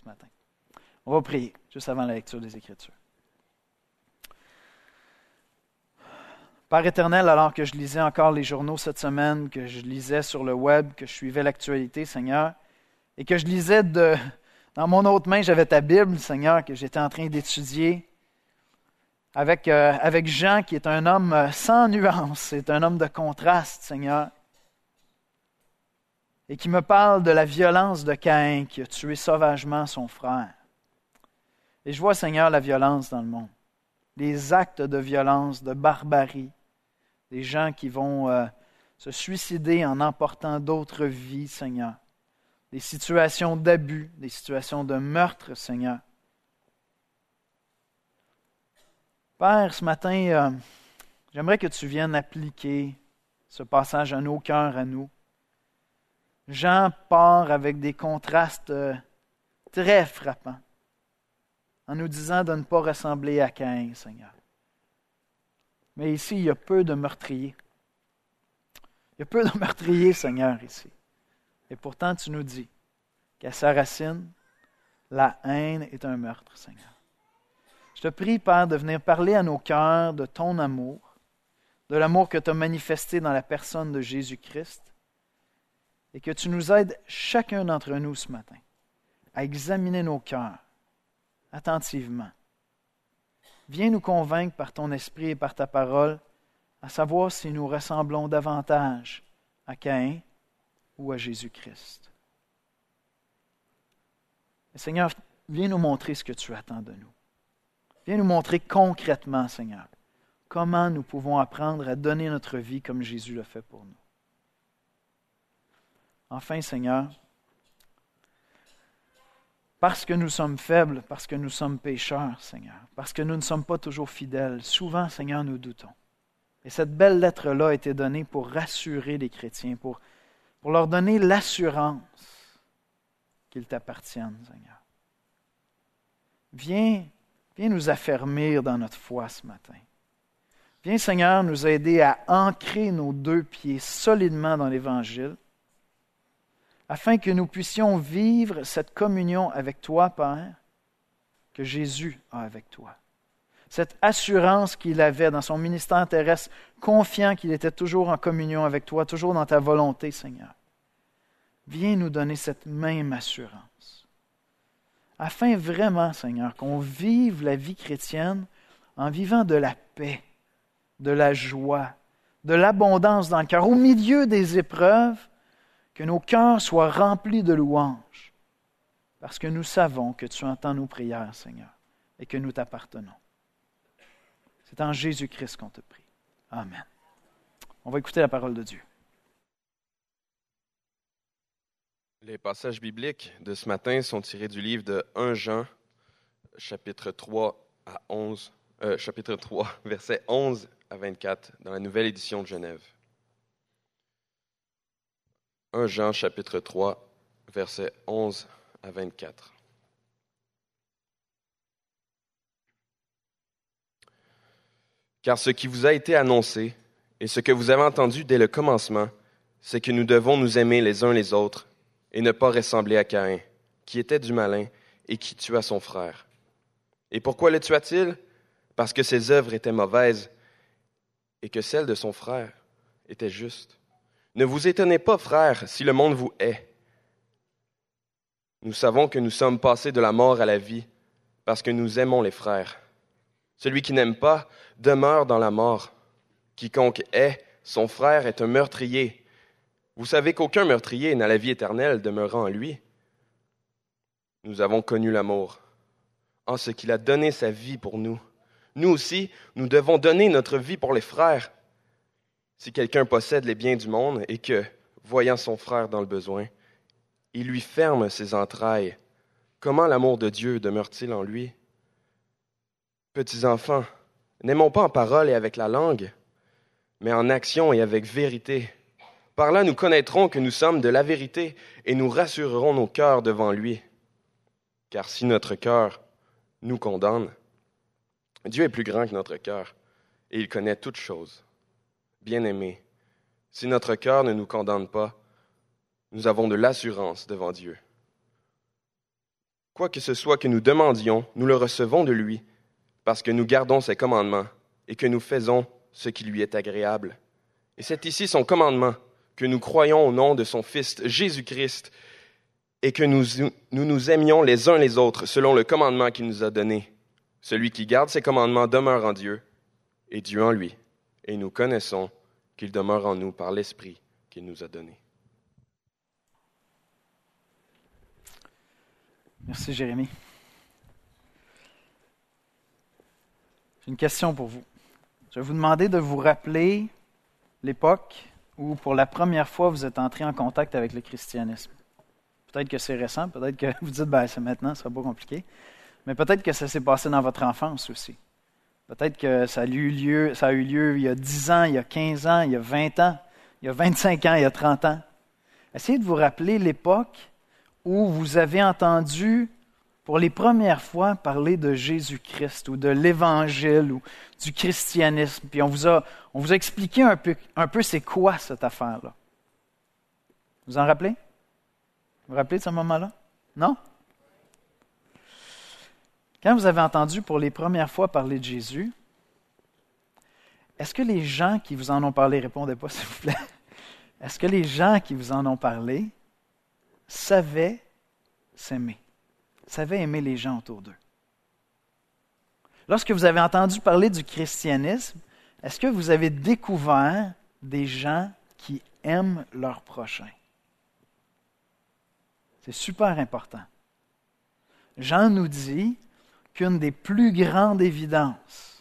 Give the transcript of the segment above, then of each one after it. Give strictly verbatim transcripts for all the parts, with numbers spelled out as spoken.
matin. On va prier, juste avant la lecture des Écritures. Père éternel, alors que je lisais encore les journaux cette semaine, que je lisais sur le web, que je suivais l'actualité, Seigneur, et que je lisais de... Dans mon autre main, j'avais ta Bible, Seigneur, que j'étais en train d'étudier, avec, euh, avec Jean, qui est un homme euh, sans nuance, c'est un homme de contraste, Seigneur, et qui me parle de la violence de Caïn, qui a tué sauvagement son frère. Et je vois, Seigneur, la violence dans le monde, les actes de violence, de barbarie, des gens qui vont euh, se suicider en emportant d'autres vies, Seigneur. Des situations d'abus, des situations de meurtre, Seigneur. Père, ce matin, euh, j'aimerais que tu viennes appliquer ce passage à nos cœurs, à nous. Jean part avec des contrastes euh, très frappants, en nous disant de ne pas ressembler à Caïn, Seigneur. Mais ici, il y a peu de meurtriers. Il y a peu de meurtriers, Seigneur, ici. Et pourtant, tu nous dis qu'à sa racine, la haine est un meurtre, Seigneur. Je te prie, Père, de venir parler à nos cœurs de ton amour, de l'amour que tu as manifesté dans la personne de Jésus-Christ, et que tu nous aides, chacun d'entre nous ce matin, à examiner nos cœurs attentivement. Viens nous convaincre par ton esprit et par ta parole, à savoir si nous ressemblons davantage à Caïn ou à Jésus-Christ. Et Seigneur, viens nous montrer ce que tu attends de nous. Viens nous montrer concrètement, Seigneur, comment nous pouvons apprendre à donner notre vie comme Jésus l'a fait pour nous. Enfin, Seigneur, parce que nous sommes faibles, parce que nous sommes pécheurs, Seigneur, parce que nous ne sommes pas toujours fidèles, souvent, Seigneur, nous doutons. Et cette belle lettre-là a été donnée pour rassurer les chrétiens, pour, pour leur donner l'assurance qu'ils t'appartiennent, Seigneur. Viens, viens nous affermir dans notre foi ce matin. Viens, Seigneur, nous aider à ancrer nos deux pieds solidement dans l'Évangile, afin que nous puissions vivre cette communion avec toi, Père, que Jésus a avec toi. Cette assurance qu'il avait dans son ministère terrestre, confiant qu'il était toujours en communion avec toi, toujours dans ta volonté, Seigneur. Viens nous donner cette même assurance, afin vraiment, Seigneur, qu'on vive la vie chrétienne en vivant de la paix, de la joie, de l'abondance dans le cœur, au milieu des épreuves, que nos cœurs soient remplis de louanges, parce que nous savons que tu entends nos prières, Seigneur, et que nous t'appartenons. C'est en Jésus-Christ qu'on te prie. Amen. On va écouter la parole de Dieu. Les passages bibliques de ce matin sont tirés du livre de premier Jean, chapitre trois à onze, euh, chapitre trois, versets onze à vingt-quatre, dans la nouvelle édition de Genève. premier Jean, chapitre trois, versets onze à vingt-quatre. Car ce qui vous a été annoncé et ce que vous avez entendu dès le commencement, c'est que nous devons nous aimer les uns les autres et ne pas ressembler à Caïn, qui était du malin et qui tua son frère. Et pourquoi le tua-t-il? Parce que ses œuvres étaient mauvaises et que celles de son frère étaient justes. Ne vous étonnez pas, frères, si le monde vous hait. Nous savons que nous sommes passés de la mort à la vie parce que nous aimons les frères. Celui qui n'aime pas demeure dans la mort. Quiconque hait son frère est un meurtrier. Vous savez qu'aucun meurtrier n'a la vie éternelle demeurant en lui. Nous avons connu l'amour, en ce qu'il a donné sa vie pour nous. Nous aussi, nous devons donner notre vie pour les frères. Si quelqu'un possède les biens du monde et que, voyant son frère dans le besoin, il lui ferme ses entrailles, comment l'amour de Dieu demeure-t-il en lui? Petits enfants, n'aimons pas en parole et avec la langue, mais en action et avec vérité. Par là, nous connaîtrons que nous sommes de la vérité et nous rassurerons nos cœurs devant lui. Car si notre cœur nous condamne, Dieu est plus grand que notre cœur et il connaît toutes choses. Bien-aimés, si notre cœur ne nous condamne pas, nous avons de l'assurance devant Dieu. Quoi que ce soit que nous demandions, nous le recevons de lui, parce que nous gardons ses commandements et que nous faisons ce qui lui est agréable. Et c'est ici son commandement, que nous croyons au nom de son Fils Jésus-Christ et que nous, nous nous aimions les uns les autres selon le commandement qu'il nous a donné. Celui qui garde ses commandements demeure en Dieu et Dieu en lui. Et nous connaissons qu'il demeure en nous par l'Esprit qu'il nous a donné. Merci, Jérémie. J'ai une question pour vous. Je vais vous demander de vous rappeler l'époque où, pour la première fois, vous êtes entré en contact avec le christianisme. Peut-être que c'est récent, peut-être que vous dites, ben, c'est maintenant, ce sera pas compliqué. Mais peut-être que ça s'est passé dans votre enfance aussi. Peut-être que ça a eu lieu, ça a eu lieu il y a dix ans, il y a quinze ans, il y a vingt ans, il y a vingt-cinq ans, il y a trente ans. Essayez de vous rappeler l'époque où vous avez entendu pour les premières fois parler de Jésus-Christ ou de l'Évangile ou du christianisme. Puis on vous a, on vous a expliqué un peu, un peu c'est quoi cette affaire-là. Vous en rappelez? Vous vous rappelez de ce moment-là? Non? Quand vous avez entendu pour les premières fois parler de Jésus, est-ce que les gens qui vous en ont parlé, répondez pas s'il vous plaît, est-ce que les gens qui vous en ont parlé savaient s'aimer, savaient aimer les gens autour d'eux? Lorsque vous avez entendu parler du christianisme, est-ce que vous avez découvert des gens qui aiment leur prochain? C'est super important. Jean nous dit qu'une des plus grandes évidences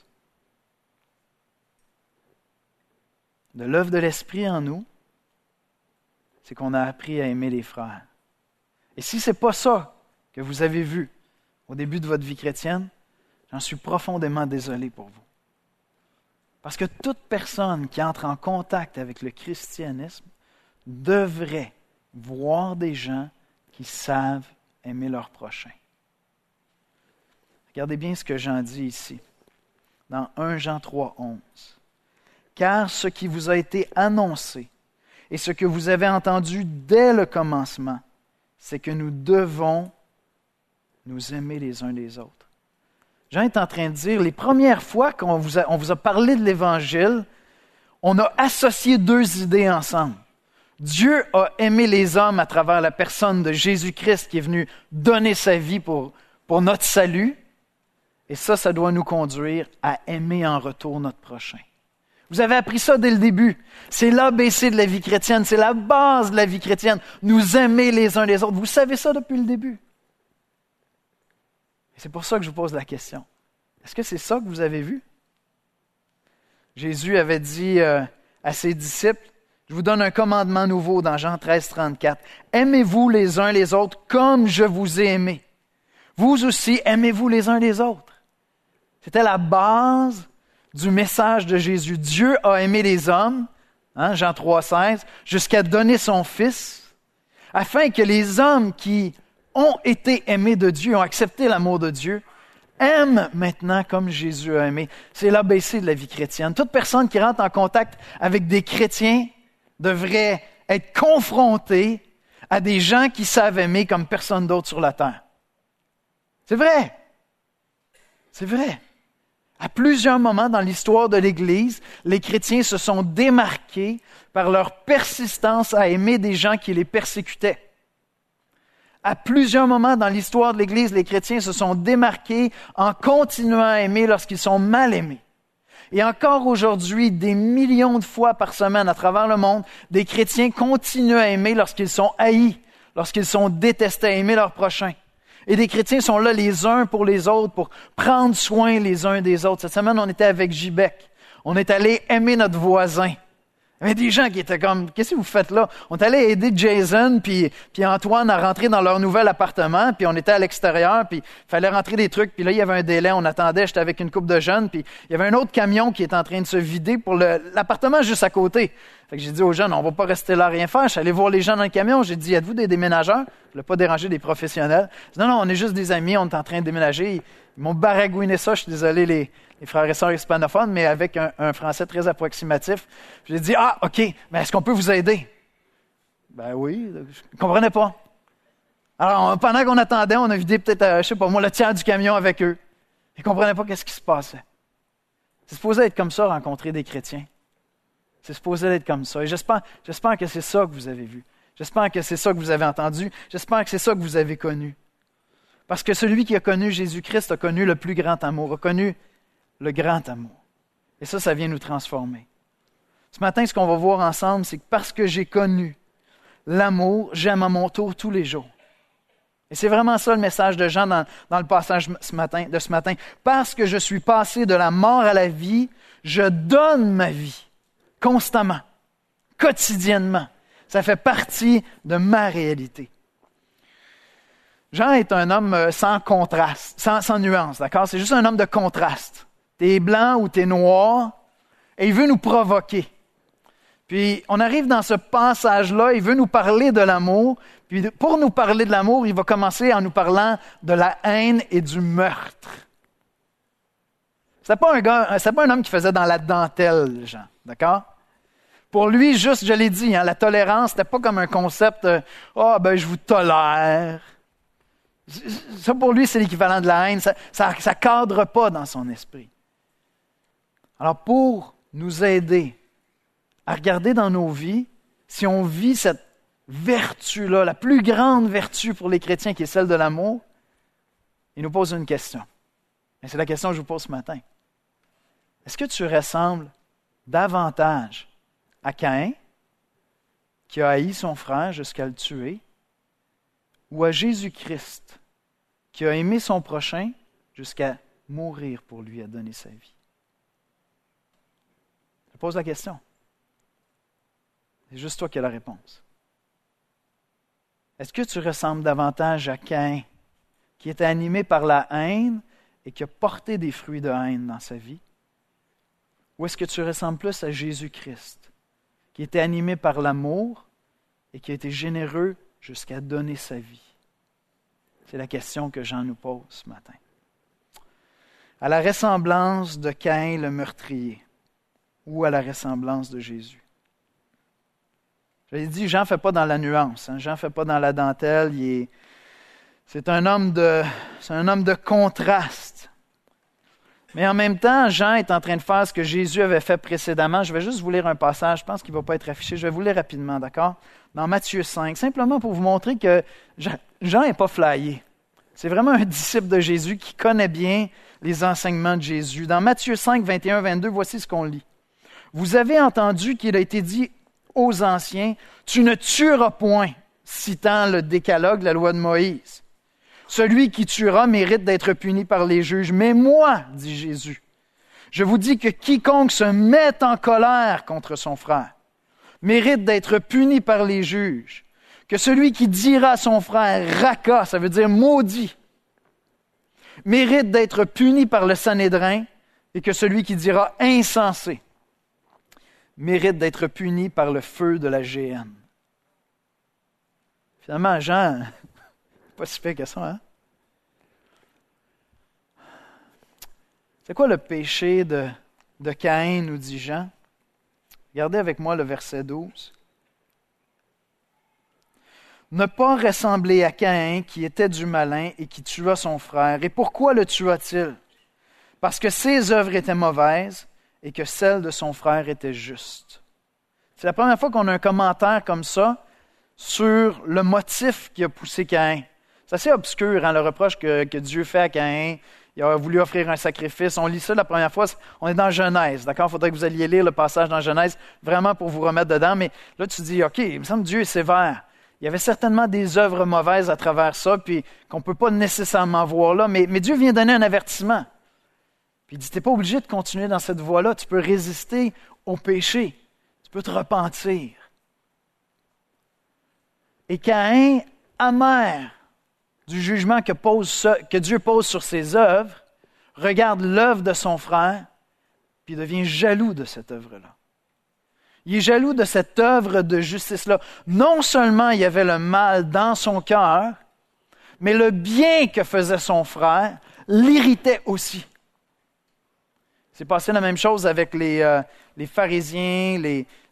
de l'œuvre de l'Esprit en nous, c'est qu'on a appris à aimer les frères. Et si ce n'est pas ça que vous avez vu au début de votre vie chrétienne, j'en suis profondément désolé pour vous. Parce que toute personne qui entre en contact avec le christianisme devrait voir des gens qui savent aimer leur prochain. Regardez bien ce que Jean dit ici, dans premier Jean trois, onze. « Car ce qui vous a été annoncé et ce que vous avez entendu dès le commencement, c'est que nous devons nous aimer les uns les autres. » Jean est en train de dire, les premières fois qu'on vous a, on vous a parlé de l'Évangile, on a associé deux idées ensemble. Dieu a aimé les hommes à travers la personne de Jésus-Christ qui est venu donner sa vie pour, pour notre salut. Et ça, ça doit nous conduire à aimer en retour notre prochain. Vous avez appris ça dès le début. C'est l'A B C de la vie chrétienne, c'est la base de la vie chrétienne. Nous aimer les uns les autres. Vous savez ça depuis le début. Et c'est pour ça que je vous pose la question. Est-ce que c'est ça que vous avez vu? Jésus avait dit euh, à ses disciples, « Je vous donne un commandement nouveau dans Jean treize, trente-quatre. Aimez-vous les uns les autres comme je vous ai aimé. Vous aussi, aimez-vous les uns les autres. » C'était la base du message de Jésus. Dieu a aimé les hommes, hein, Jean trois, seize, jusqu'à donner son Fils, afin que les hommes qui ont été aimés de Dieu, ont accepté l'amour de Dieu, aiment maintenant comme Jésus a aimé. C'est l'A B C de la vie chrétienne. Toute personne qui rentre en contact avec des chrétiens devrait être confrontée à des gens qui savent aimer comme personne d'autre sur la terre. C'est vrai. C'est vrai. À plusieurs moments dans l'histoire de l'Église, les chrétiens se sont démarqués par leur persistance à aimer des gens qui les persécutaient. À plusieurs moments dans l'histoire de l'Église, les chrétiens se sont démarqués en continuant à aimer lorsqu'ils sont mal aimés. Et encore aujourd'hui, des millions de fois par semaine à travers le monde, des chrétiens continuent à aimer lorsqu'ils sont haïs, lorsqu'ils sont détestés, à aimer leurs prochains. Et des chrétiens sont là les uns pour les autres, pour prendre soin les uns des autres. Cette semaine, on était avec J-Bec. On est allé aimer notre voisin. Il y avait des gens qui étaient comme, qu'est-ce que vous faites là? On est allé aider Jason puis, puis Antoine à rentrer dans leur nouvel appartement, puis on était à l'extérieur, puis il fallait rentrer des trucs, puis là, il y avait un délai, on attendait, j'étais avec une couple de jeunes, puis il y avait un autre camion qui était en train de se vider pour le, l'appartement juste à côté. Fait que j'ai dit aux jeunes, on va pas rester là à rien faire. Je suis allé voir les gens dans le camion, j'ai dit, êtes-vous des déménageurs? Je voulais pas déranger des professionnels. Dit, non, non, on est juste des amis, on est en train de déménager. Ils m'ont baragouiné ça, je suis désolé, les, les frères et sœurs hispanophones, mais avec un, un français très approximatif. J'ai dit, ah, OK, mais est-ce qu'on peut vous aider? Ben oui, je ne comprenais pas. Alors, pendant qu'on attendait, on a vidé peut-être, euh, je sais pas moi, le tiers du camion avec eux. Ils ne comprenaient pas qu'est-ce qui se passait. C'est supposé être comme ça, rencontrer des chrétiens. C'est supposé être comme ça. Et j'espère, j'espère que c'est ça que vous avez vu. J'espère que c'est ça que vous avez entendu. J'espère que c'est ça que vous avez connu. Parce que celui qui a connu Jésus-Christ a connu le plus grand amour, a connu le grand amour. Et ça, ça vient nous transformer. Ce matin, ce qu'on va voir ensemble, c'est que parce que j'ai connu l'amour, j'aime à mon tour tous les jours. Et c'est vraiment ça le message de Jean dans, dans le passage ce matin, de ce matin. Parce que je suis passé de la mort à la vie, je donne ma vie constamment, quotidiennement. Ça fait partie de ma réalité. Jean est un homme sans contraste, sans, sans nuance, d'accord? C'est juste un homme de contraste. T'es blanc ou t'es noir, et il veut nous provoquer. Puis, on arrive dans ce passage-là, il veut nous parler de l'amour. Puis, pour nous parler de l'amour, il va commencer en nous parlant de la haine et du meurtre. C'était pas un gars, c'était pas un homme qui faisait dans la dentelle, Jean, d'accord? Pour lui, juste, je l'ai dit, hein, la tolérance, c'était pas comme un concept, euh, « Ah, oh, ben, je vous tolère ». Ça, pour lui, c'est l'équivalent de la haine. Ça ne cadre pas dans son esprit. Alors, pour nous aider à regarder dans nos vies, si on vit cette vertu-là, la plus grande vertu pour les chrétiens qui est celle de l'amour, il nous pose une question. Et c'est la question que je vous pose ce matin. Est-ce que tu ressembles davantage à Caïn, qui a haï son frère jusqu'à le tuer, ou à Jésus-Christ, qui a aimé son prochain jusqu'à mourir pour lui, à donner sa vie? Je pose la question. C'est juste toi qui as la réponse. Est-ce que tu ressembles davantage à Caïn, qui était animé par la haine et qui a porté des fruits de haine dans sa vie? Ou est-ce que tu ressembles plus à Jésus-Christ, qui était animé par l'amour et qui a été généreux jusqu'à donner sa vie? C'est la question que Jean nous pose ce matin. À la ressemblance de Caïn le meurtrier, ou à la ressemblance de Jésus? Je l'ai dit, Jean ne fait pas dans la nuance, hein. Jean ne fait pas dans la dentelle. Il est, c'est, un homme de, c'est un homme de contraste. Mais en même temps, Jean est en train de faire ce que Jésus avait fait précédemment. Je vais juste vous lire un passage, je pense qu'il ne va pas être affiché. Je vais vous lire rapidement, d'accord? Dans Matthieu cinq, simplement pour vous montrer que Jean n'est pas flyé. C'est vraiment un disciple de Jésus qui connaît bien les enseignements de Jésus. Dans Matthieu cinq, vingt et un, vingt-deux, voici ce qu'on lit. « Vous avez entendu qu'il a été dit aux anciens, « Tu ne tueras point », citant le décalogue, la loi de Moïse. « Celui qui tuera mérite d'être puni par les juges. Mais moi, dit Jésus, je vous dis que quiconque se met en colère contre son frère mérite d'être puni par les juges. Que celui qui dira à son frère, raka, ça veut dire maudit, mérite d'être puni par le Sanhédrin, et que celui qui dira insensé mérite d'être puni par le feu de la géhenne. » Finalement, Jean, pas si pire que ça, hein? C'est quoi le péché de, de Caïn, nous dit Jean? Regardez avec moi le verset douze. « Ne pas ressembler à Caïn qui était du malin et qui tua son frère. Et pourquoi le tua-t-il? Parce que ses œuvres étaient mauvaises et que celles de son frère étaient justes. » C'est la première fois qu'on a un commentaire comme ça sur le motif qui a poussé Caïn. C'est assez obscur, hein, le reproche que, que Dieu fait à Caïn. Il a voulu offrir un sacrifice. On lit ça la première fois, on est dans Genèse, d'accord? Il faudrait que vous alliez lire le passage dans Genèse, vraiment pour vous remettre dedans. Mais là, tu te dis, OK, il me semble que Dieu est sévère. Il y avait certainement des œuvres mauvaises à travers ça, puis qu'on ne peut pas nécessairement voir là. Mais, mais Dieu vient donner un avertissement. Puis il dit, tu n'es pas obligé de continuer dans cette voie-là. Tu peux résister au péché. Tu peux te repentir. Et Caïn, amer du jugement que, pose, que Dieu pose sur ses œuvres, regarde l'œuvre de son frère, puis devient jaloux de cette œuvre-là. Il est jaloux de cette œuvre de justice-là. Non seulement il y avait le mal dans son cœur, mais le bien que faisait son frère l'irritait aussi. C'est passé la même chose avec les, euh, les pharisiens, les,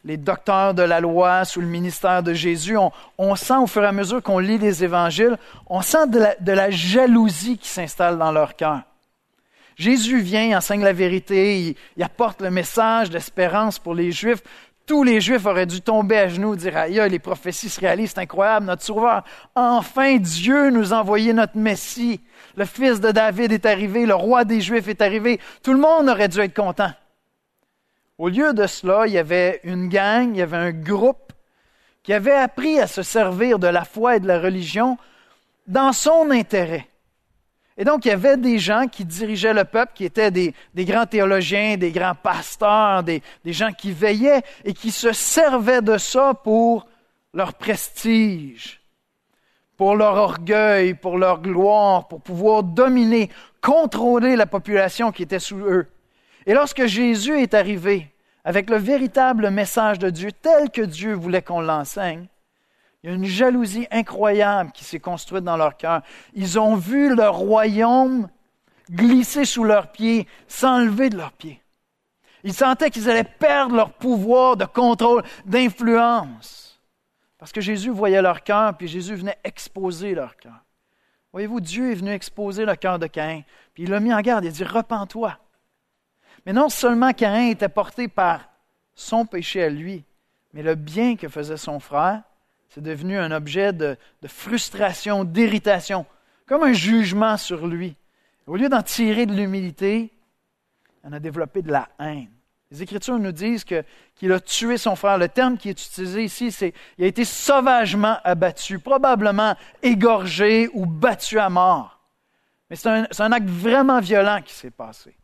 les docteurs de la loi sous le ministère de Jésus, on, on sent au fur et à mesure qu'on lit les évangiles, on sent de la, de la jalousie qui s'installe dans leur cœur. Jésus vient, il enseigne la vérité, il, il apporte le message d'espérance pour les Juifs. Tous les Juifs auraient dû tomber à genoux et dire « Aïe, les prophéties se réalisent, c'est incroyable, notre Sauveur. Enfin, Dieu nous a envoyé notre Messie. Le fils de David est arrivé, le roi des Juifs est arrivé. Tout le monde aurait dû être content. » Au lieu de cela, il y avait une gang, il y avait un groupe qui avait appris à se servir de la foi et de la religion dans son intérêt. Et donc, il y avait des gens qui dirigeaient le peuple, qui étaient des, des grands théologiens, des grands pasteurs, des, des gens qui veillaient et qui se servaient de ça pour leur prestige, pour leur orgueil, pour leur gloire, pour pouvoir dominer, contrôler la population qui était sous eux. Et lorsque Jésus est arrivé avec le véritable message de Dieu, tel que Dieu voulait qu'on l'enseigne, il y a une jalousie incroyable qui s'est construite dans leur cœur. Ils ont vu leur royaume glisser sous leurs pieds, s'enlever de leurs pieds. Ils sentaient qu'ils allaient perdre leur pouvoir de contrôle, d'influence. Parce que Jésus voyait leur cœur, puis Jésus venait exposer leur cœur. Voyez-vous, Dieu est venu exposer le cœur de Caïn, puis il l'a mis en garde, il a dit « Repens-toi ». Mais non seulement Caïn était porté par son péché à lui, mais le bien que faisait son frère, c'est devenu un objet de, de frustration, d'irritation, comme un jugement sur lui. Au lieu d'en tirer de l'humilité, il en a développé de la haine. Les Écritures nous disent que, qu'il a tué son frère. Le terme qui est utilisé ici, c'est il a été sauvagement abattu, probablement égorgé ou battu à mort. Mais c'est un, c'est un acte vraiment violent qui s'est passé.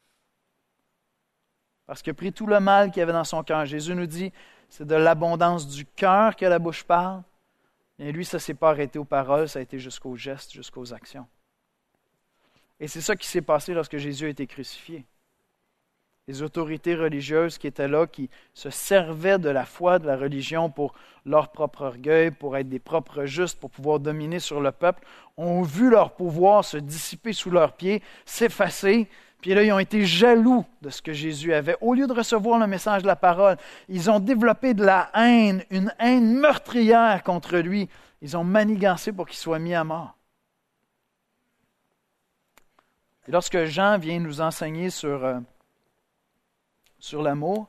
Parce qu'il a pris tout le mal qu'il y avait dans son cœur. Jésus nous dit, c'est de l'abondance du cœur que la bouche parle. Et lui, ça ne s'est pas arrêté aux paroles, ça a été jusqu'aux gestes, jusqu'aux actions. Et c'est ça qui s'est passé lorsque Jésus a été crucifié. Les autorités religieuses qui étaient là, qui se servaient de la foi, de la religion pour leur propre orgueil, pour être des propres justes, pour pouvoir dominer sur le peuple, ont vu leur pouvoir se dissiper sous leurs pieds, s'effacer. Puis là, ils ont été jaloux de ce que Jésus avait. Au lieu de recevoir le message de la parole, ils ont développé de la haine, une haine meurtrière contre lui. Ils ont manigancé pour qu'il soit mis à mort. Et lorsque Jean vient nous enseigner sur, euh, sur l'amour,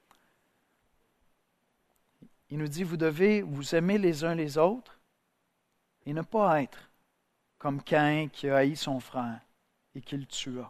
il nous dit, vous devez vous aimer les uns les autres et ne pas être comme Caïn qui a haï son frère et qui le tua.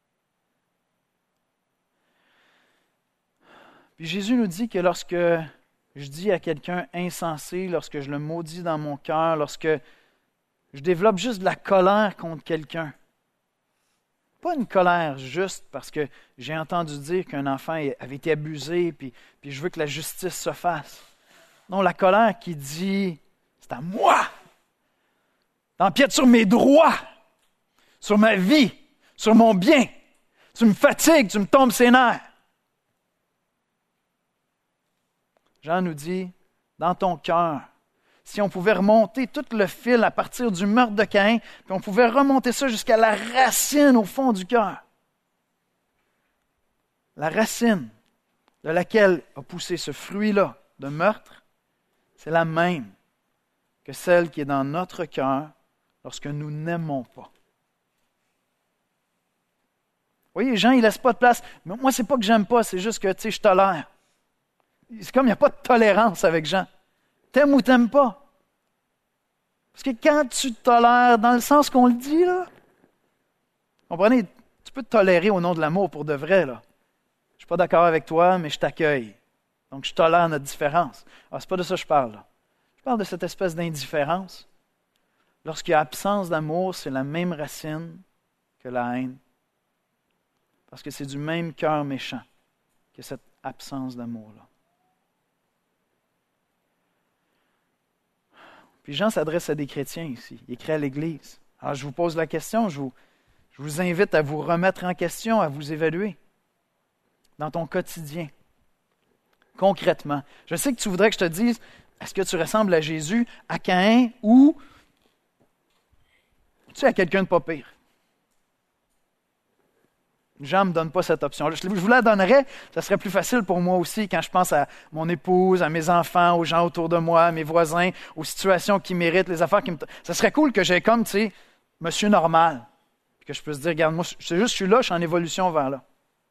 Puis Jésus nous dit que lorsque je dis à quelqu'un insensé, lorsque je le maudis dans mon cœur, lorsque je développe juste de la colère contre quelqu'un, pas une colère juste parce que j'ai entendu dire qu'un enfant avait été abusé, puis, puis je veux que la justice se fasse. Non, la colère qui dit, c'est à moi, t'empiètes sur mes droits, sur ma vie, sur mon bien, tu me fatigues, tu me tombes ses nerfs. Jean nous dit, dans ton cœur, si on pouvait remonter tout le fil à partir du meurtre de Caïn, puis on pouvait remonter ça jusqu'à la racine au fond du cœur. La racine de laquelle a poussé ce fruit-là de meurtre, c'est la même que celle qui est dans notre cœur lorsque nous n'aimons pas. Vous voyez, Jean, il ne laisse pas de place. Mais moi, c'est pas que j'aime pas, c'est juste que, tu sais, je tolère. C'est comme il n'y a pas de tolérance avec Jean. T'aimes ou t'aimes pas? Parce que quand tu tolères, dans le sens qu'on le dit, là, comprenez, tu peux te tolérer au nom de l'amour pour de vrai, là. Je ne suis pas d'accord avec toi, mais je t'accueille. Donc, je tolère notre différence. Ah, c'est pas de ça que je parle, là. Je parle de cette espèce d'indifférence. Lorsqu'il y a absence d'amour, c'est la même racine que la haine. Parce que c'est du même cœur méchant que cette absence d'amour-là. Puis Jean s'adresse à des chrétiens ici. Il écrit à l'Église. Alors je vous pose la question, je vous, je vous invite à vous remettre en question, à vous évaluer dans ton quotidien, concrètement. Je sais que tu voudrais que je te dise, est-ce que tu ressembles à Jésus, à Caïn, ou tu sais, à quelqu'un de pas pire? Jean ne me donne pas cette option-là. Je vous la donnerais, ça serait plus facile pour moi aussi quand je pense à mon épouse, à mes enfants, aux gens autour de moi, à mes voisins, aux situations qui méritent, les affaires qui me... Ça serait cool que j'ai comme, tu sais, monsieur normal. Puis que je puisse dire, regarde, moi, c'est juste, je suis là, je suis en évolution vers là.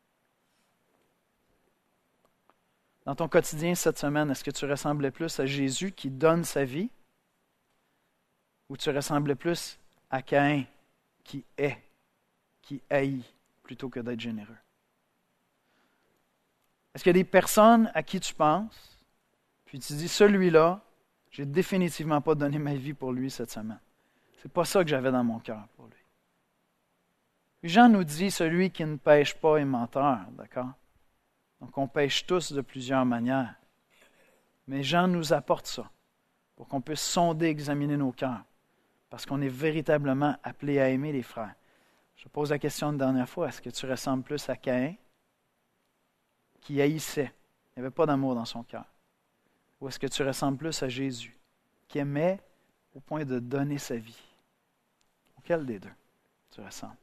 Dans ton quotidien cette semaine, est-ce que tu ressemblais plus à Jésus qui donne sa vie ou tu ressemblais plus à Caïn qui est, qui haït plutôt que d'être généreux? Est-ce qu'il y a des personnes à qui tu penses, puis tu dis, celui-là, j'ai définitivement pas donné ma vie pour lui cette semaine. C'est pas ça que j'avais dans mon cœur pour lui. Puis Jean nous dit, celui qui ne pêche pas est menteur, d'accord? Donc, on pêche tous de plusieurs manières. Mais Jean nous apporte ça pour qu'on puisse sonder, examiner nos cœurs. Parce qu'on est véritablement appelé à aimer les frères. Je pose la question une dernière fois. Est-ce que tu ressembles plus à Caïn, qui haïssait, il n'y avait pas d'amour dans son cœur? Ou est-ce que tu ressembles plus à Jésus, qui aimait au point de donner sa vie? Auquel des deux tu ressembles?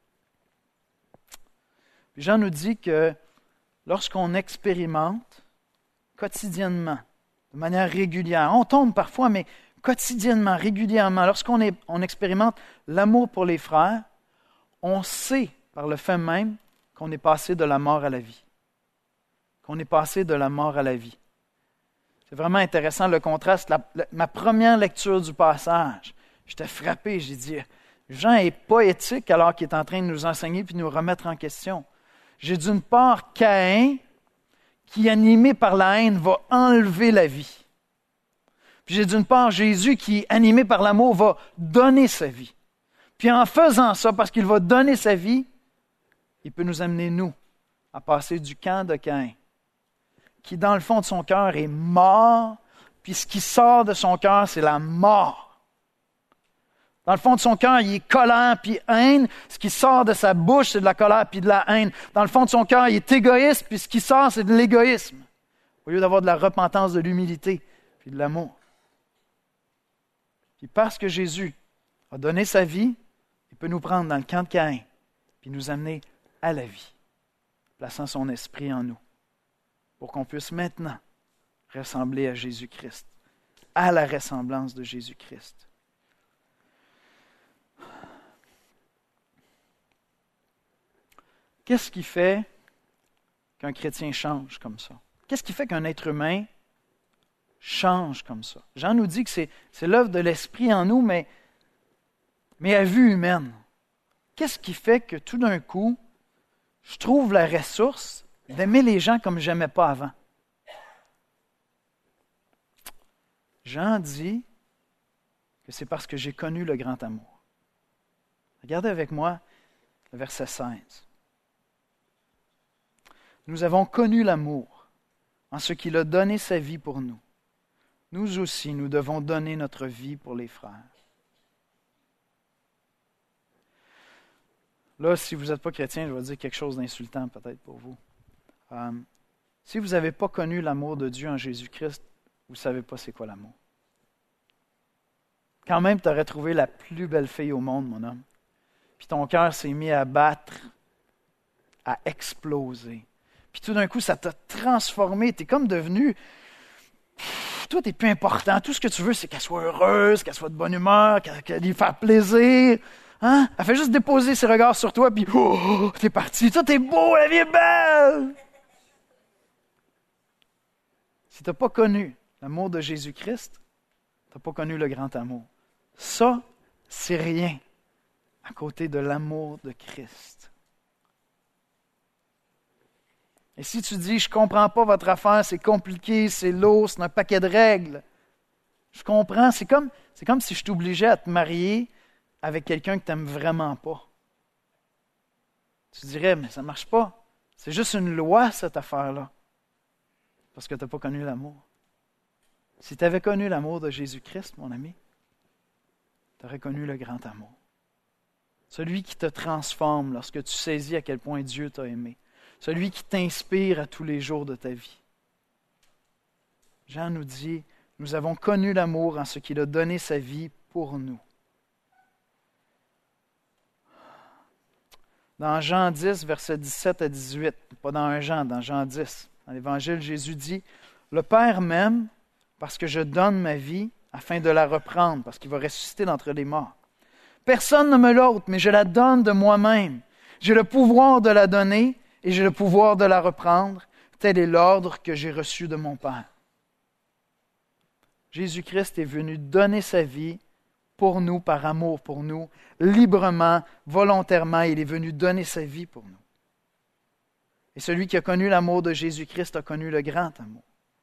Puis Jean nous dit que lorsqu'on expérimente quotidiennement, de manière régulière, on tombe parfois, mais quotidiennement, régulièrement, lorsqu'on est, on expérimente l'amour pour les frères, on sait par le fait même qu'on est passé de la mort à la vie. Qu'on est passé de la mort à la vie. C'est vraiment intéressant le contraste. La, la, ma première lecture du passage, j'étais frappé, j'ai dit, Jean est poétique alors qu'il est en train de nous enseigner puis nous remettre en question. J'ai d'une part Caïn, qui, animé par la haine, va enlever la vie. Puis j'ai d'une part Jésus, qui, animé par l'amour, va donner sa vie. Puis en faisant ça, parce qu'il va donner sa vie, il peut nous amener, nous, à passer du camp de Caïn, qui, dans le fond de son cœur, est mort, puis ce qui sort de son cœur, c'est la mort. Dans le fond de son cœur, il est colère puis haine. Ce qui sort de sa bouche, c'est de la colère puis de la haine. Dans le fond de son cœur, il est égoïste, puis ce qui sort, c'est de l'égoïsme. Au lieu d'avoir de la repentance, de l'humilité, puis de l'amour. Puis parce que Jésus a donné sa vie, il peut nous prendre dans le camp de Caïn, puis nous amener à la vie, plaçant son esprit en nous, pour qu'on puisse maintenant ressembler à Jésus-Christ, à la ressemblance de Jésus-Christ. Qu'est-ce qui fait qu'un chrétien change comme ça? Qu'est-ce qui fait qu'un être humain change comme ça? Jean nous dit que c'est, c'est l'œuvre de l'Esprit en nous, mais, mais à vue humaine. Qu'est-ce qui fait que tout d'un coup, je trouve la ressource d'aimer les gens comme je n'aimais pas avant? Jean dit que c'est parce que j'ai connu le grand amour. Regardez avec moi le verset seize. Nous avons connu l'amour en ce qu'il a donné sa vie pour nous. Nous aussi, nous devons donner notre vie pour les frères. Là, si vous n'êtes pas chrétien, je vais dire quelque chose d'insultant peut-être pour vous. Euh, si vous n'avez pas connu l'amour de Dieu en Jésus-Christ, vous ne savez pas c'est quoi l'amour. Quand même, tu aurais trouvé la plus belle fille au monde, mon homme. Puis ton cœur s'est mis à battre, à exploser. Puis tout d'un coup, ça t'a transformé. Tu es comme devenu... Pff, toi, tu n'es plus important. Tout ce que tu veux, c'est qu'elle soit heureuse, qu'elle soit de bonne humeur, qu'elle, qu'elle lui fasse plaisir. Hein? Elle fait juste déposer ses regards sur toi, puis oh, t'es parti. Toi, t'es beau, la vie est belle. Si tu n'as pas connu l'amour de Jésus-Christ, tu n'as pas connu le grand amour. Ça, c'est rien à côté de l'amour de Christ. Et si tu dis, je ne comprends pas votre affaire, c'est compliqué, c'est lourd, c'est un paquet de règles. Je comprends, c'est comme, c'est comme si je t'obligeais à te marier avec quelqu'un que tu n'aimes vraiment pas. Tu dirais, mais ça ne marche pas. C'est juste une loi, cette affaire-là. Parce que tu n'as pas connu l'amour. Si tu avais connu l'amour de Jésus-Christ, mon ami, tu aurais connu le grand amour. Celui qui te transforme lorsque tu saisis à quel point Dieu t'a aimé. Celui qui t'inspire à tous les jours de ta vie. Jean nous dit, nous avons connu l'amour en ce qu'il a donné sa vie pour nous. Dans Jean dix, versets dix-sept à dix-huit, pas dans un Jean, dans Jean dix, dans l'Évangile, Jésus dit « Le Père m'aime parce que je donne ma vie afin de la reprendre, parce qu'il va ressusciter d'entre les morts. Personne ne me l'ôte, mais je la donne de moi-même. J'ai le pouvoir de la donner et j'ai le pouvoir de la reprendre. Tel est l'ordre que j'ai reçu de mon Père. » Jésus-Christ est venu donner sa vie pour nous, par amour pour nous, librement, volontairement. Il est venu donner sa vie pour nous. Et celui qui a connu l'amour de Jésus-Christ a connu le grand amour.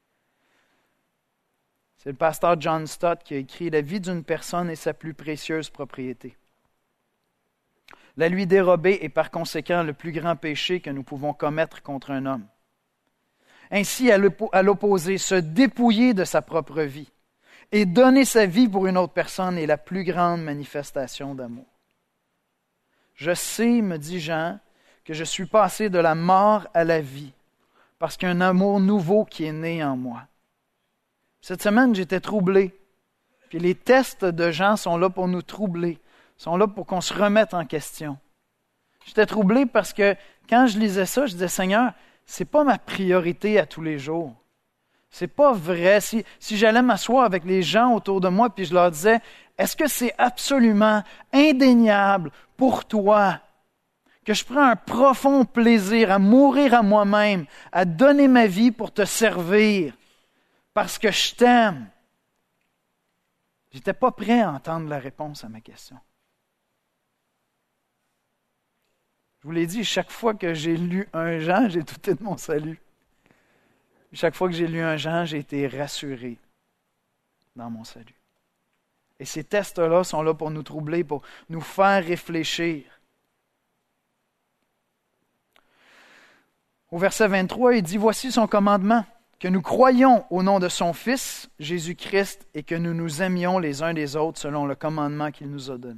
C'est le pasteur John Stott qui a écrit « La vie d'une personne est sa plus précieuse propriété. La lui dérober est par conséquent le plus grand péché que nous pouvons commettre contre un homme. Ainsi, à l'opposé, se dépouiller de sa propre vie et donner sa vie pour une autre personne est la plus grande manifestation d'amour. Je sais, me dit Jean, que je suis passé de la mort à la vie parce qu'il y a un amour nouveau qui est né en moi. Cette semaine, j'étais troublé. Puis les tests de Jean sont là pour nous troubler, sont là pour qu'on se remette en question. J'étais troublé parce que quand je lisais ça, je disais, Seigneur, c'est pas ma priorité à tous les jours. C'est pas vrai. Si, si j'allais m'asseoir avec les gens autour de moi puis je leur disais, est-ce que c'est absolument indéniable pour toi que je prends un profond plaisir à mourir à moi-même, à donner ma vie pour te servir parce que je t'aime? J'étais pas prêt à entendre la réponse à ma question. Je vous l'ai dit, chaque fois que j'ai lu un Jean, j'ai douté de mon salut. Chaque fois que j'ai lu un Jean, j'ai été rassuré dans mon salut. Et ces tests-là sont là pour nous troubler, pour nous faire réfléchir. Au verset vingt-trois, il dit « Voici son commandement, que nous croyions au nom de son Fils, Jésus-Christ, et que nous nous aimions les uns les autres selon le commandement qu'il nous a donné. »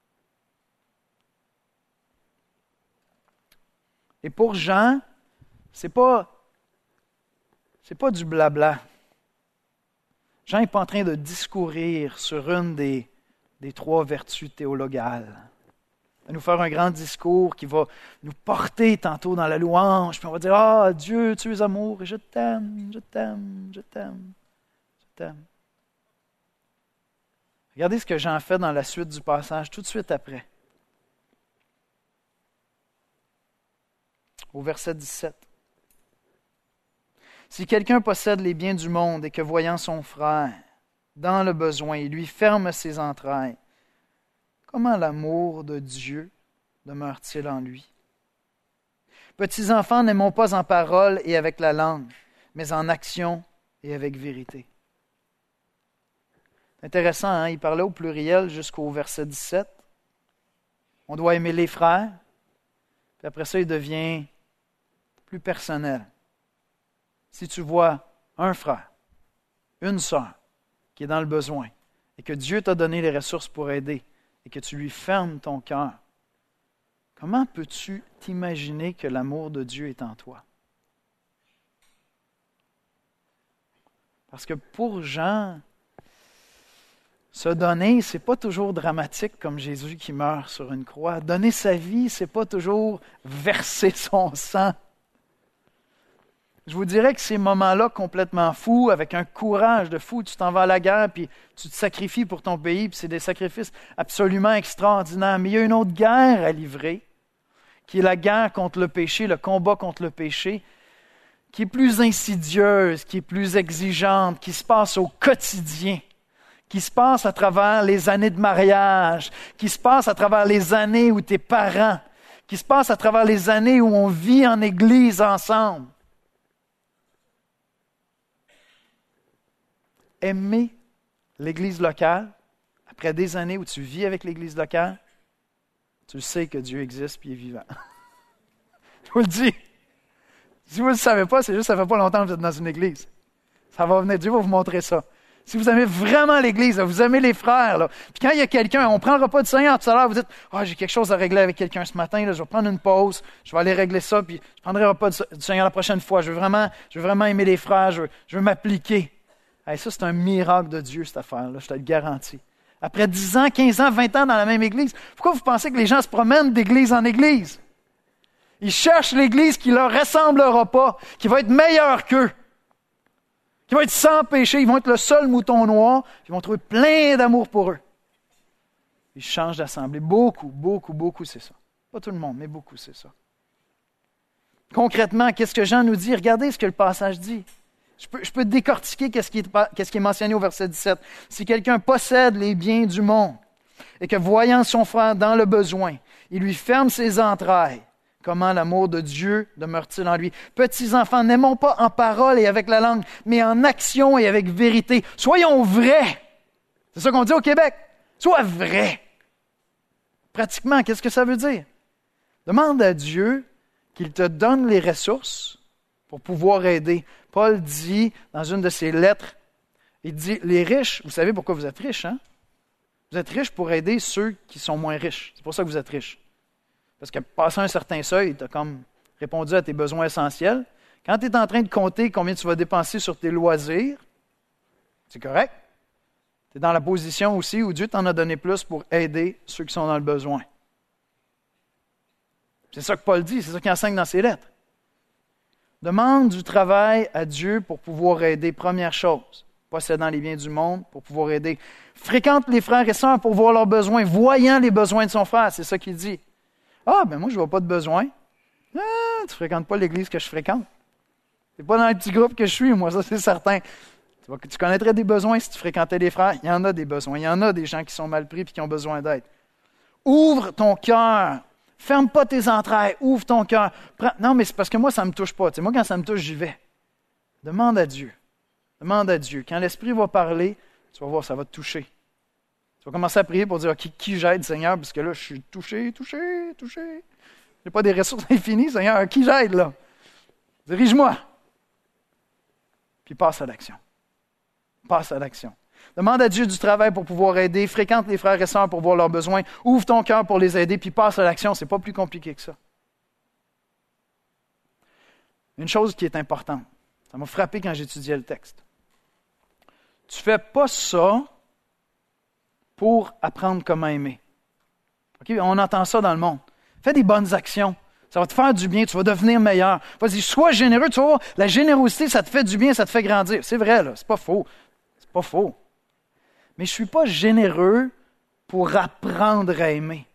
Et pour Jean, c'est pas, c'est pas du blabla. Jean n'est pas en train de discourir sur une des, des trois vertus théologales. Il va nous faire un grand discours qui va nous porter tantôt dans la louange, puis on va dire « Ah, Dieu, tu es amour, et je t'aime, je t'aime, je t'aime, je t'aime. » Regardez ce que Jean fait dans la suite du passage, tout de suite après. Au verset dix-sept. « Si quelqu'un possède les biens du monde et que voyant son frère dans le besoin, il lui ferme ses entrailles, comment l'amour de Dieu demeure-t-il en lui? Petits enfants, n'aimons pas en parole et avec la langue, mais en action et avec vérité. » C'est intéressant, hein? Il parlait au pluriel jusqu'au verset dix-sept. On doit aimer les frères, puis après ça, il devient plus personnel. Si tu vois un frère, une sœur qui est dans le besoin et que Dieu t'a donné les ressources pour aider et que tu lui fermes ton cœur, comment peux-tu t'imaginer que l'amour de Dieu est en toi? Parce que pour Jean, se donner, c'est pas toujours dramatique comme Jésus qui meurt sur une croix. Donner sa vie, c'est pas toujours verser son sang. Je vous dirais que ces moments-là complètement fous, avec un courage de fou, tu t'en vas à la guerre, puis tu te sacrifies pour ton pays, puis c'est des sacrifices absolument extraordinaires. Mais il y a une autre guerre à livrer, qui est la guerre contre le péché, le combat contre le péché, qui est plus insidieuse, qui est plus exigeante, qui se passe au quotidien, qui se passe à travers les années de mariage, qui se passe à travers les années où tes parents, qui se passe à travers les années où on vit en Église ensemble. Aimer l'Église locale, après des années où tu vis avec l'Église locale, tu sais que Dieu existe et est vivant. Je vous le dis. Si vous ne le savez pas, c'est juste que ça ne fait pas longtemps que vous êtes dans une Église. Ça va venir, Dieu va vous montrer ça. Si vous aimez vraiment l'Église, là, vous aimez les frères, là, puis quand il y a quelqu'un, on ne prend le repas du Seigneur, tout à l'heure, vous dites « Ah, oh, j'ai quelque chose à régler avec quelqu'un ce matin, là, je vais prendre une pause, je vais aller régler ça, puis je prendrai le repas du Seigneur la prochaine fois. Je veux vraiment, je veux vraiment aimer les frères, je veux, je veux m'appliquer. » Hey, ça, c'est un miracle de Dieu, cette affaire-là, je te le garantis. Après dix ans, quinze ans, vingt ans dans la même Église, pourquoi vous pensez que les gens se promènent d'église en église? Ils cherchent l'Église qui ne leur ressemblera pas, qui va être meilleure qu'eux, qui va être sans péché. Ils vont être le seul mouton noir. Ils vont trouver plein d'amour pour eux. Ils changent d'assemblée. Beaucoup, beaucoup, beaucoup, c'est ça. Pas tout le monde, mais beaucoup, c'est ça. Concrètement, qu'est-ce que Jean nous dit? Regardez ce que le passage dit. Je peux, je peux décortiquer qu'est-ce qui, est, qu'est-ce qui est mentionné au verset dix-sept. Si quelqu'un possède les biens du monde et que, voyant son frère dans le besoin, il lui ferme ses entrailles, comment l'amour de Dieu demeure-t-il en lui? Petits enfants, n'aimons pas en parole et avec la langue, mais en action et avec vérité. Soyons vrais. C'est ça qu'on dit au Québec. Sois vrai. Pratiquement, qu'est-ce que ça veut dire? Demande à Dieu qu'il te donne les ressources pour pouvoir aider. Paul dit dans une de ses lettres, il dit, les riches, vous savez pourquoi vous êtes riches, hein? Vous êtes riches pour aider ceux qui sont moins riches. C'est pour ça que vous êtes riches. Parce que passé un certain seuil, tu as comme répondu à tes besoins essentiels. Quand tu es en train de compter combien tu vas dépenser sur tes loisirs, c'est correct. Tu es dans la position aussi où Dieu t'en a donné plus pour aider ceux qui sont dans le besoin. C'est ça que Paul dit, c'est ça qu'il enseigne dans ses lettres. Demande du travail à Dieu pour pouvoir aider. Première chose, possédant les biens du monde pour pouvoir aider. Fréquente les frères et sœurs pour voir leurs besoins, voyant les besoins de son frère, c'est ça qu'il dit. Ah, ben moi, je ne vois pas de besoin. Ah, tu ne fréquentes pas l'église que je fréquente. Tu n'es pas dans le petit groupe que je suis, moi, ça c'est certain. Tu, vas, tu connaîtrais des besoins si tu fréquentais les frères. Il y en a des besoins. Il y en a des gens qui sont mal pris et qui ont besoin d'aide. Ouvre ton cœur. Ferme pas tes entrailles. Ouvre ton cœur. Prends... Non, mais c'est parce que moi, ça ne me touche pas. Tu sais, moi, quand ça me touche, j'y vais. Demande à Dieu. Demande à Dieu. Quand l'Esprit va parler, tu vas voir, ça va te toucher. Tu vas commencer à prier pour dire, OK, qui j'aide, Seigneur? Parce que là, je suis touché, touché, touché. Je n'ai pas des ressources infinies, Seigneur. Qui j'aide, là? Dirige-moi. Puis passe à l'action. Passe à l'action. Demande à Dieu du travail pour pouvoir aider. Fréquente les frères et sœurs pour voir leurs besoins. Ouvre ton cœur pour les aider, puis passe à l'action. Ce n'est pas plus compliqué que ça. Une chose qui est importante, ça m'a frappé quand j'étudiais le texte. Tu ne fais pas ça pour apprendre comment aimer. Okay? On entend ça dans le monde. Fais des bonnes actions. Ça va te faire du bien, tu vas devenir meilleur. Vas-y, sois généreux, tu vas voir, la générosité, ça te fait du bien, ça te fait grandir. C'est vrai, là, c'est pas faux. C'est pas faux. Mais je ne suis pas généreux pour apprendre à aimer.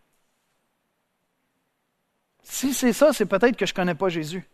Si c'est ça, c'est peut-être que je ne connais pas Jésus.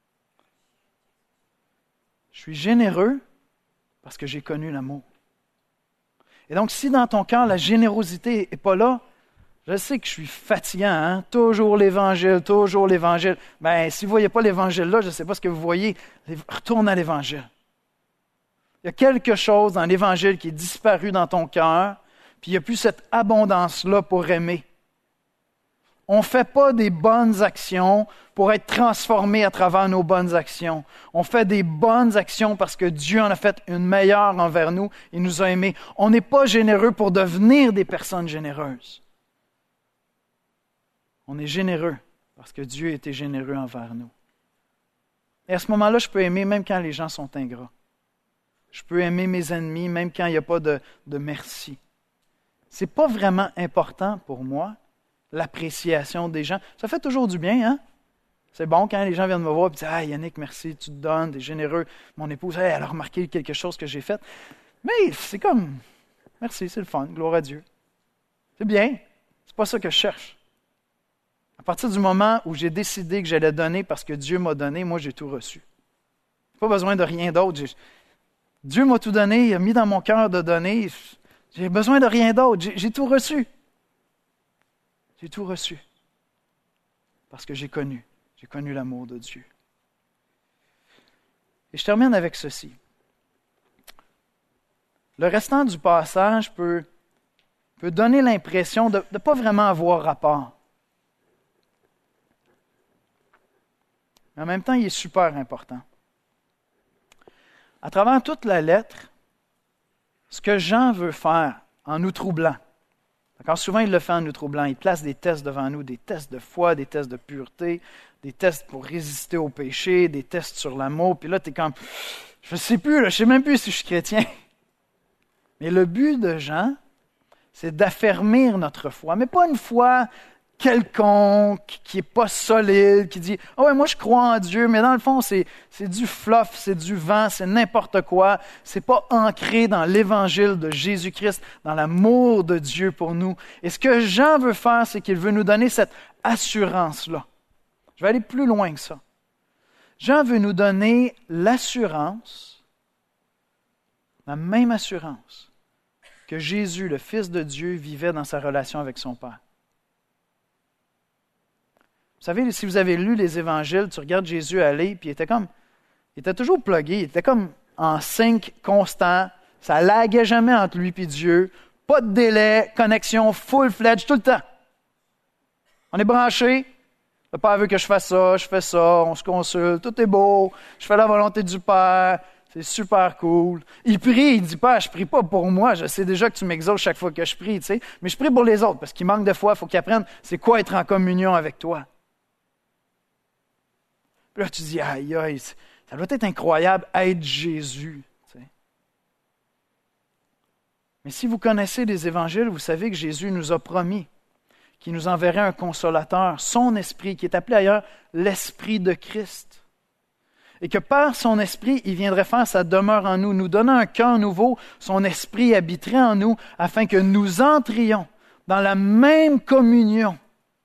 Je suis généreux parce que j'ai connu l'amour. Et donc, si dans ton cœur, la générosité n'est pas là, je sais que je suis fatigant, hein? Toujours l'Évangile, toujours l'Évangile. Ben, si vous ne voyez pas l'Évangile là, je ne sais pas ce que vous voyez. Retourne à l'Évangile. Il y a quelque chose dans l'Évangile qui est disparu dans ton cœur, puis il n'y a plus cette abondance-là pour aimer. On ne fait pas des bonnes actions pour être transformé à travers nos bonnes actions. On fait des bonnes actions parce que Dieu en a fait une meilleure envers nous. Il nous a aimés. On n'est pas généreux pour devenir des personnes généreuses. On est généreux parce que Dieu était généreux envers nous. Et à ce moment-là, je peux aimer même quand les gens sont ingrats. Je peux aimer mes ennemis même quand il n'y a pas de, de merci. Ce n'est pas vraiment important pour moi, l'appréciation des gens. Ça fait toujours du bien, hein? C'est bon quand les gens viennent me voir et disent « Ah, Yannick, merci, tu te donnes, tu es généreux. » Mon épouse, hey, elle a remarqué quelque chose que j'ai fait. Mais c'est comme, merci, c'est le fun, gloire à Dieu. C'est bien, c'est pas ça que je cherche. À partir du moment où j'ai décidé que j'allais donner parce que Dieu m'a donné, moi j'ai tout reçu. Pas besoin de rien d'autre. J'ai... Dieu m'a tout donné, il a mis dans mon cœur de donner. J'ai besoin de rien d'autre. J'ai, j'ai tout reçu. J'ai tout reçu. Parce que j'ai connu. J'ai connu l'amour de Dieu. Et je termine avec ceci. Le restant du passage peut, peut donner l'impression de ne pas vraiment avoir rapport. Mais en même temps, il est super important. À travers toute la lettre, ce que Jean veut faire en nous troublant, d'accord? Souvent il le fait en nous troublant, il place des tests devant nous, des tests de foi, des tests de pureté, des tests pour résister au péché, des tests sur l'amour, puis là tu es comme, je ne sais plus, là, je ne sais même plus si je suis chrétien. Mais le but de Jean, c'est d'affermir notre foi, mais pas une foi quelconque, qui n'est pas solide, qui dit « Ah ouais, moi je crois en Dieu », mais dans le fond, c'est, c'est du fluff, c'est du vent, c'est n'importe quoi. C'est pas ancré dans l'évangile de Jésus-Christ, dans l'amour de Dieu pour nous. Et ce que Jean veut faire, c'est qu'il veut nous donner cette assurance-là. Je vais aller plus loin que ça. Jean veut nous donner l'assurance, la même assurance que Jésus, le Fils de Dieu, vivait dans sa relation avec son Père. Vous savez, si vous avez lu les évangiles, tu regardes Jésus aller, puis il était comme, il était toujours plugué, il était comme en sync constant, ça laguait jamais entre lui et Dieu, pas de délai, connexion full-fledged tout le temps. On est branchés, le Père veut que je fasse ça, je fais ça, on se consulte, tout est beau, je fais la volonté du Père, c'est super cool. Il prie, il dit pas, je prie pas pour moi, je sais déjà que tu m'exauces chaque fois que je prie, tu sais, mais je prie pour les autres, parce qu'il manque de foi, il faut qu'ils apprennent c'est quoi être en communion avec toi. Puis là, tu dis, aïe, aïe, ça doit être incroyable être Jésus. Tu sais. Mais si vous connaissez les évangiles, vous savez que Jésus nous a promis qu'il nous enverrait un consolateur, son esprit, qui est appelé ailleurs l'Esprit de Christ. Et que par son esprit, il viendrait faire sa demeure en nous, nous donnant un cœur nouveau, son esprit habiterait en nous, afin que nous entrions dans la même communion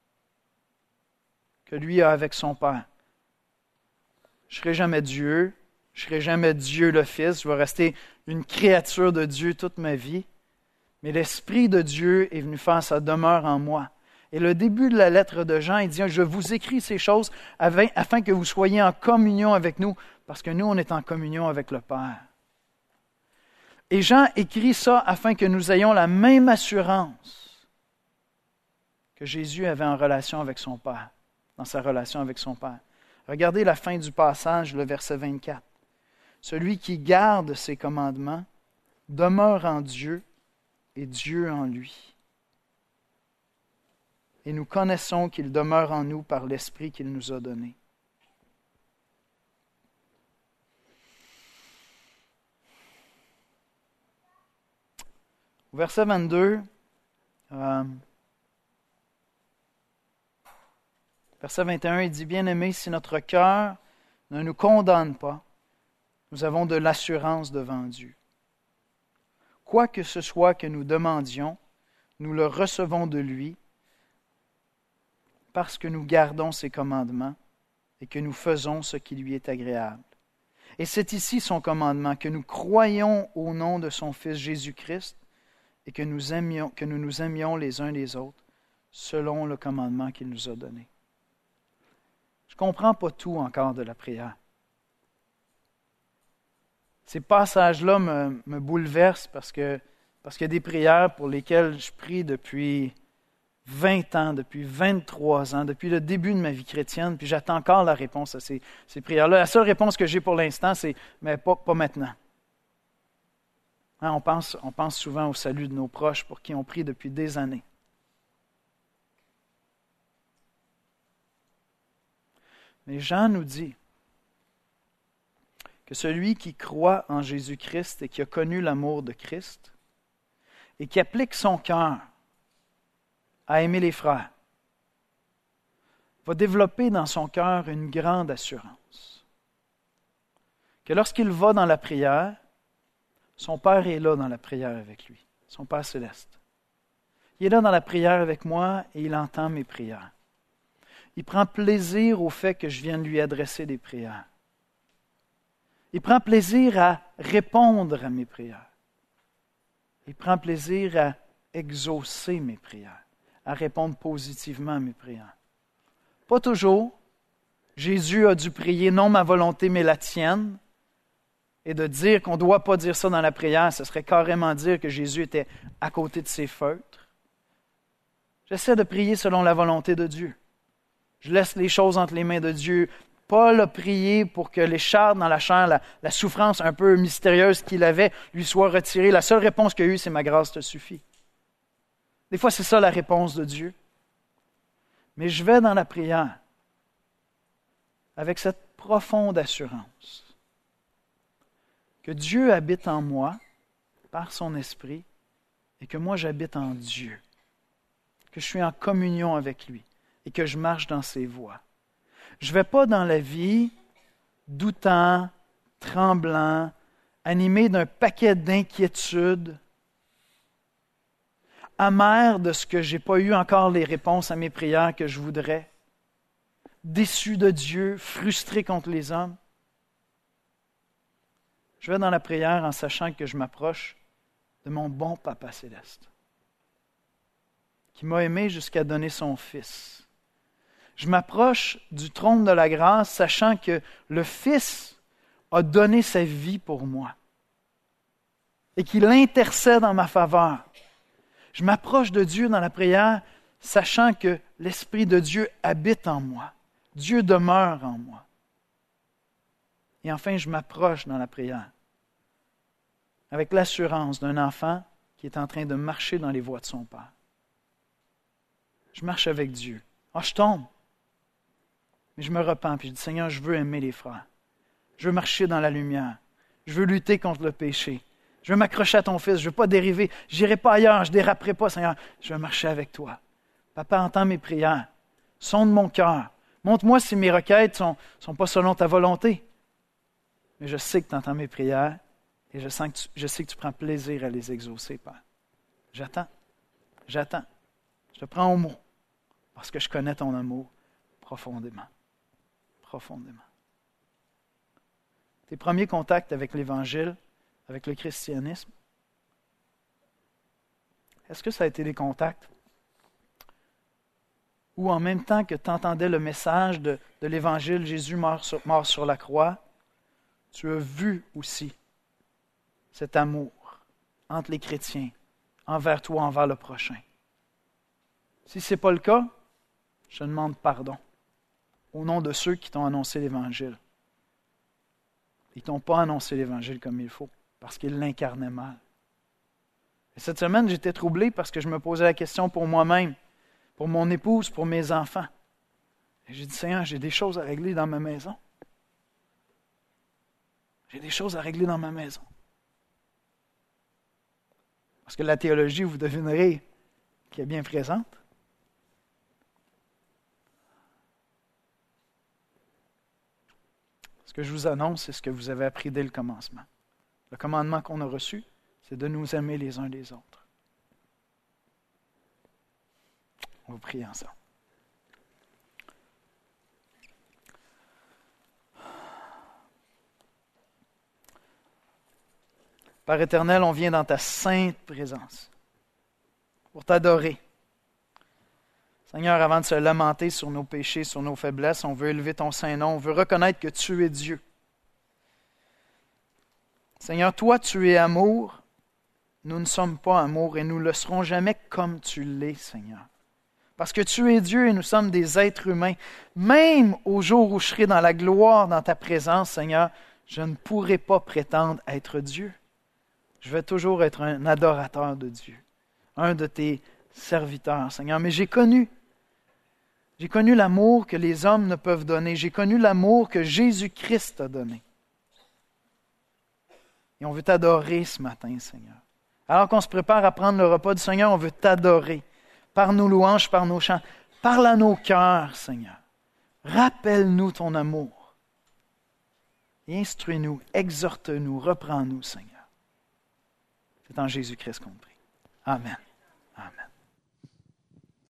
que lui a avec son Père. Je ne serai jamais Dieu, je ne serai jamais Dieu le Fils, je vais rester une créature de Dieu toute ma vie, mais l'Esprit de Dieu est venu faire sa demeure en moi. Et le début de la lettre de Jean, il dit « Je vous écris ces choses afin que vous soyez en communion avec nous, parce que nous, on est en communion avec le Père. » Et Jean écrit ça afin que nous ayons la même assurance que Jésus avait en relation avec son Père, dans sa relation avec son Père. Regardez la fin du passage, le verset vingt-quatre. « Celui qui garde ses commandements demeure en Dieu et Dieu en lui. Et nous connaissons qu'il demeure en nous par l'Esprit qu'il nous a donné. » Au verset vingt-deux, euh, verset vingt et un, il dit « Bien-aimés, si notre cœur ne nous condamne pas, nous avons de l'assurance devant Dieu. Quoi que ce soit que nous demandions, nous le recevons de lui, parce que nous gardons ses commandements et que nous faisons ce qui lui est agréable. Et c'est ici son commandement, que nous croyions au nom de son Fils Jésus-Christ et que nous aimions, que nous nous aimions les uns les autres, selon le commandement qu'il nous a donné. » Je ne comprends pas tout encore de la prière. Ces passages-là me, me bouleversent parce que parce qu'il y a des prières pour lesquelles je prie depuis vingt ans, depuis vingt-trois ans, depuis le début de ma vie chrétienne, puis j'attends encore la réponse à ces, ces prières-là. La seule réponse que j'ai pour l'instant, c'est « mais pas, pas maintenant ». Hein, on pense, on pense souvent au salut de nos proches pour qui on prie depuis des années. Mais Jean nous dit que celui qui croit en Jésus-Christ et qui a connu l'amour de Christ et qui applique son cœur à aimer les frères, va développer dans son cœur une grande assurance. Que lorsqu'il va dans la prière, son Père est là dans la prière avec lui, son Père céleste. Il est là dans la prière avec moi et il entend mes prières. Il prend plaisir au fait que je vienne lui adresser des prières. Il prend plaisir à répondre à mes prières. Il prend plaisir à exaucer mes prières, à répondre positivement à mes prières. Pas toujours. Jésus a dû prier « non ma volonté, mais la tienne ». Et de dire qu'on ne doit pas dire ça dans la prière, ce serait carrément dire que Jésus était à côté de ses feutres. J'essaie de prier selon la volonté de Dieu. Je laisse les choses entre les mains de Dieu. Paul a prié pour que l'écharpe dans la chair, la, la souffrance un peu mystérieuse qu'il avait, lui soit retirée. La seule réponse qu'il a eue, c'est « ma grâce te suffit ». Des fois, c'est ça la réponse de Dieu. Mais je vais dans la prière avec cette profonde assurance que Dieu habite en moi par son esprit et que moi j'habite en Dieu. que je suis en communion avec lui et que je marche dans ses voies. Je ne vais pas dans la vie doutant, tremblant, animé d'un paquet d'inquiétudes, amer de ce que je n'ai pas eu encore les réponses à mes prières que je voudrais, déçu de Dieu, frustré contre les hommes. Je vais dans la prière en sachant que je m'approche de mon bon Papa céleste, qui m'a aimé jusqu'à donner son Fils. Je m'approche du trône de la grâce, sachant que le Fils a donné sa vie pour moi et qu'il intercède en ma faveur. Je m'approche de Dieu dans la prière, sachant que l'Esprit de Dieu habite en moi. Dieu demeure en moi. Et enfin, je m'approche dans la prière avec l'assurance d'un enfant qui est en train de marcher dans les voies de son Père. Je marche avec Dieu. Ah, je tombe. Mais je me repens, puis je dis, Seigneur, je veux aimer les frères. Je veux marcher dans la lumière. Je veux lutter contre le péché. Je veux m'accrocher à ton Fils. Je ne veux pas dériver. Je n'irai pas ailleurs. Je ne déraperai pas, Seigneur. Je veux marcher avec toi. Papa, entends mes prières. Sonde mon cœur. Montre-moi si mes requêtes ne sont, sont pas selon ta volonté. Mais je sais que tu entends mes prières et je, sens que tu, je sais que tu prends plaisir à les exaucer, Père. J'attends. J'attends. Je te prends au mot parce que je connais ton amour profondément. Profondément. Tes premiers contacts avec l'Évangile, avec le christianisme, est-ce que ça a été des contacts où en même temps que tu entendais le message de, de l'Évangile, Jésus mort sur, mort sur la croix, tu as vu aussi cet amour entre les chrétiens, envers toi, envers le prochain? Si ce n'est pas le cas, je demande pardon au nom de ceux qui t'ont annoncé l'Évangile. Ils ne t'ont pas annoncé l'Évangile comme il faut, parce qu'ils l'incarnaient mal. Et cette semaine, j'étais troublé parce que je me posais la question pour moi-même, pour mon épouse, pour mes enfants. Et j'ai dit, Seigneur, j'ai des choses à régler dans ma maison. J'ai des choses à régler dans ma maison. Parce que la théologie, vous devinerez, qui est bien présente. Ce que je vous annonce, c'est ce que vous avez appris dès le commencement. Le commandement qu'on a reçu, c'est de nous aimer les uns les autres. On va prier ensemble. Père éternel, on vient dans ta sainte présence pour t'adorer. Seigneur, avant de se lamenter sur nos péchés, sur nos faiblesses, on veut élever ton saint nom, on veut reconnaître que tu es Dieu. Seigneur, toi, tu es amour. Nous ne sommes pas amour et nous ne le serons jamais comme tu l'es, Seigneur. Parce que tu es Dieu et nous sommes des êtres humains. Même au jour où je serai dans la gloire, dans ta présence, Seigneur, je ne pourrai pas prétendre être Dieu. Je vais toujours être un adorateur de Dieu, un de tes serviteurs, Seigneur. Mais j'ai connu, j'ai connu l'amour que les hommes ne peuvent donner. J'ai connu l'amour que Jésus-Christ a donné. Et on veut t'adorer ce matin, Seigneur. Alors qu'on se prépare à prendre le repas du Seigneur, on veut t'adorer. Par nos louanges, par nos chants. Parle à nos cœurs, Seigneur. Rappelle-nous ton amour. Et instruis-nous, exhorte-nous, reprends-nous, Seigneur. C'est en Jésus-Christ qu'on prie. Amen. Amen.